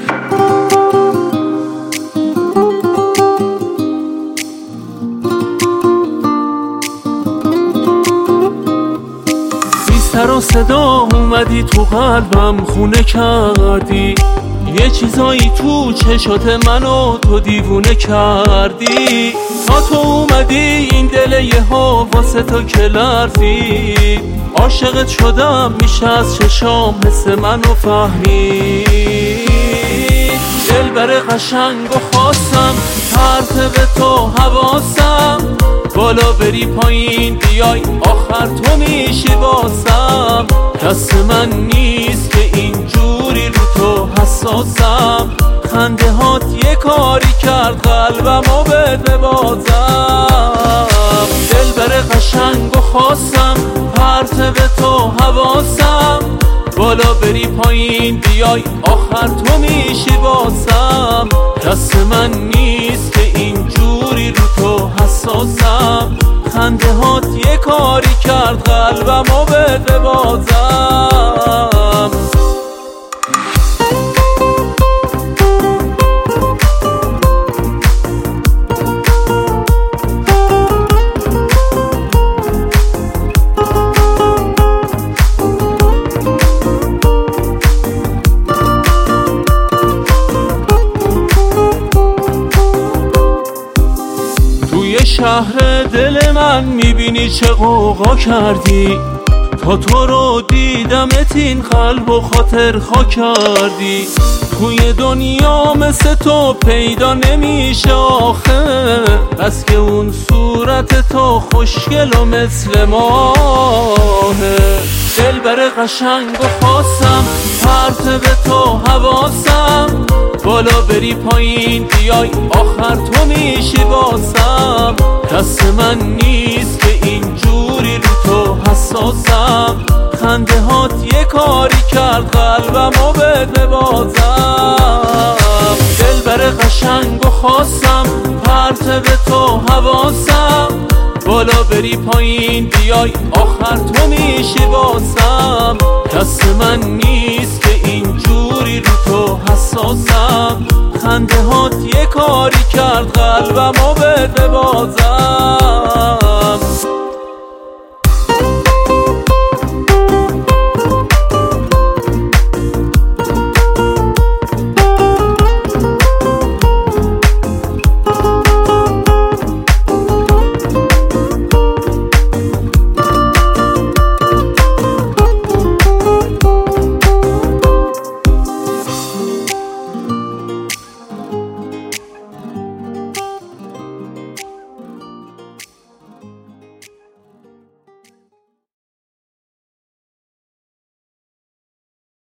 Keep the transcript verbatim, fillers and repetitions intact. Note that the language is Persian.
سر و صدا اومدی تو قلبم خونه کردی، یه چیزایی تو چشات منو تو دیوونه کردی. تا تو اومدی این دل یه ها واسه تو که لرزید، عاشقت شدم میشه از چشام حس منو فهمید. دلبر قشنگ و خواستم پرت به تو حواسم، بالا بری پایین بیای آخر تو میشی واسم. دست من نیست که اینجوری رو تو حساسم، خنده هات یه کاری کرد قلبمو بده بازم. دلبر قشنگ و خواستم پرت به تو حواسم، بالا بری پایین بیای آخر تو میشی واسم. دست من نیست که اینجوری رو تو حساسم، خنده هات یه کاری کرد قلبمو بده بازم. شهر دل من میبینی چه غوغا کردی، تا تو رو دیدمت این قلب و خاطر خوا کردی. توی دنیا مثل تو پیدا نمیشه آخه، بس که اون صورت تو خوشگل و مثل ماهه. دلبر قشنگ و خواستم پرت به تو حواسم، بالا بری پایین بیای آخر تو میشی واسم. دست من نیست که اینجوری رو تو حساسم، خنده هات یه کاری کرد قلبمو بده بازم. دلبر قشنگ و خواستم پرت به تو حواسم، بالا بری پایین بیای آخر تو میشی واسم. دست من نیست که اینجوری رو تو حساسم، خنده هات یه کاری کرد قلبمو بده بازم.